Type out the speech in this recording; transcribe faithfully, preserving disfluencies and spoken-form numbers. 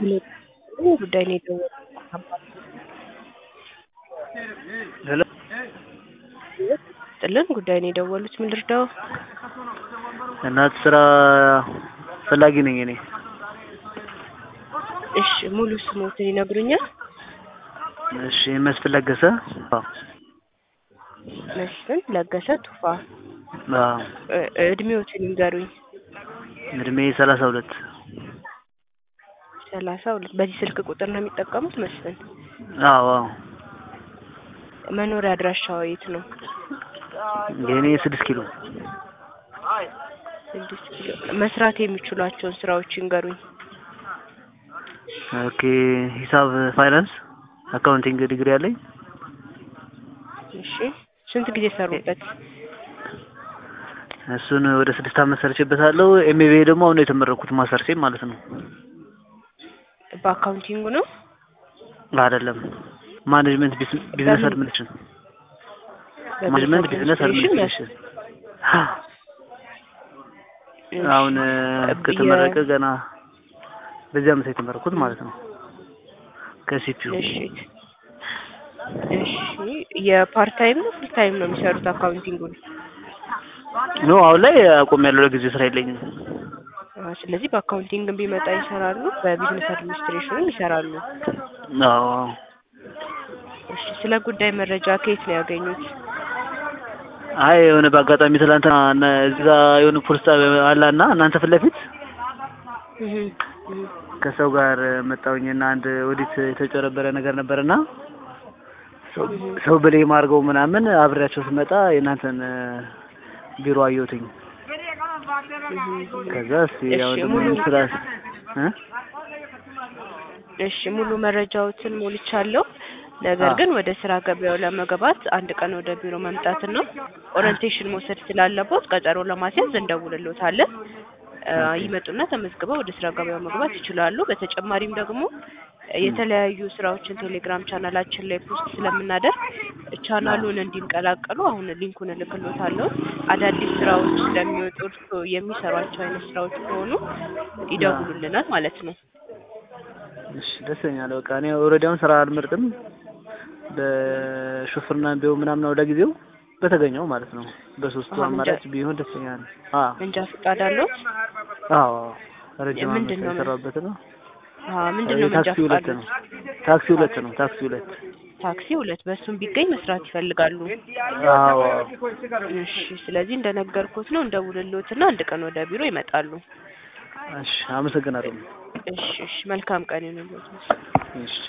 ጉዳይ ነው የደወሉት። ሄሎ ጥልን ጉዳይ ነው የደወሉት። ምን ልርዳው? እናት ስራ ፈላጊ ነኝ እኔ። እሺ ሙሉ ስሞትን ይነግሩኛል? እሺ መስፍን ለገሰ። አዎ መስፍን ለገሰ ቱፋ። አዎ እድሜዎትን ይንገሩኝ። እድሜ ሰላሳ ሁለት ሰላሳ ሁለት በዚህ ስልክ ቁጥር ነው የሚጠቀሙት መስፍን? አዎ አዎ። መኖሪያ አድራሻው የት ነው? የኔ ስድስት ኪሎ። ስድስት ኪሎ። መስራት የሚችሏቸውን ስራዎች ይንገሩኝ። ኦኬ ሂሳብ ፋይናንስ አካውንቲንግ ዲግሪ አለኝ። እሺ ስንት ጊዜ ሰሩበት? እሱን ወደ ስድስት አመት ሰርቼበታለሁ። ኤምቢኤ ደግሞ አሁን የተመረኩት ማስተርሴ ማለት ነው። በአካውንቲንግ ነው? አይደለም ማኔጅመንት ቢዝነስ አድሚኒስትሬሽን። ማኔጅመንት ቢዝነስ አድሚኒስትሬሽን። አሁን ከተመረቀ ገና በዚህ አመት የተመረኩት ማለት ነው ከሲፒዩ። እሺ እሺ የፓርት ታይም ነው ፉል ታይም ነው የሚሰሩት አካውንቲንጉን? ኖ አሁን ላይ አቆሚያለሁ፣ ለጊዜው ስራ የለኝም። ስለዚህ በአካውንቲንግ ቢመጣ ይሰራሉ፣ በቢዝነስ አድሚኒስትሬሽንም ይሰራሉ። አዎ። እሺ ስለ ጉዳይ መረጃ ከየት ነው ያገኙት? አይ የሆነ በአጋጣሚ ትላንትና እዛ የሆነ ፖሊስ ጣቢያ አለና እናንተ ፊት ለፊት እህ ከሰው ጋር መጣሁኝና አንድ ኦዲት የተጨረበረ ነገር ነበርና ሰው በላይ ማርገው ምናምን አብሬያቸው ስመጣ የእናንተን ቢሮ አየሁትኝ። ከዛ እስኪ ያው ደግሞ ስራ እ እሺ ሙሉ መረጃዎችን ሞልቻለሁ። ነገር ግን ወደ ስራ ገበያው ለመግባት አንድ ቀን ወደ ቢሮ መምጣትና ኦሪንቴሽን መውሰድ ስላለበት ቀጠሮ ለማስያዝ እንደውልልዎታለን። ይመጡና ተመዝግበው ወደ ስራ ገበያው መግባት ይችላሉ። በተጨማሪም ደግሞ የተለያዩ ስራዎችን ቴሌግራም ቻናላችን ላይ ፖስት ስለምናደርግ ቻናሉን እንዲንቀላቀሉ አሁን ሊንኩን እልክልዎታለሁ። አዳዲስ ስራዎች ስለሚወጡ እርስዎ የሚሰሯቸው አይነት ስራዎች ከሆኑ ይደውሉልናል ማለት ነው። እሺ ደስ ይለኛል። በቃ እኔ ኦልሬዲ አሁን ስራ አልመርጥም። በሹፍርና ቢሆን ምናምን ነው ለጊዜው በተገኘው ማለት ነው። በሶስቱ አማራጭ ቢሆን ደስ ይለኛል። አዎ መንጃ ፈቃድ አለዎት? አዎ ረጅም አመት የሰራሁበት ነው። አዎ ምንድነው መንጃ ፈቃድ ነው? ታክሲ ሁለት ነው። ታክሲ ሁለት ታክሲ ሁለት በሱም ቢገኝ መስራት ይፈልጋሉ? አዎ። እሺ ስለዚህ እንደነገርኩት ነው እንደውልልዎትና አንድ ቀን ወደ ቢሮ ይመጣሉ። እሺ አመሰግናለሁ። እሺ እሺ መልካም ቀን ይሁንልዎት። እሺ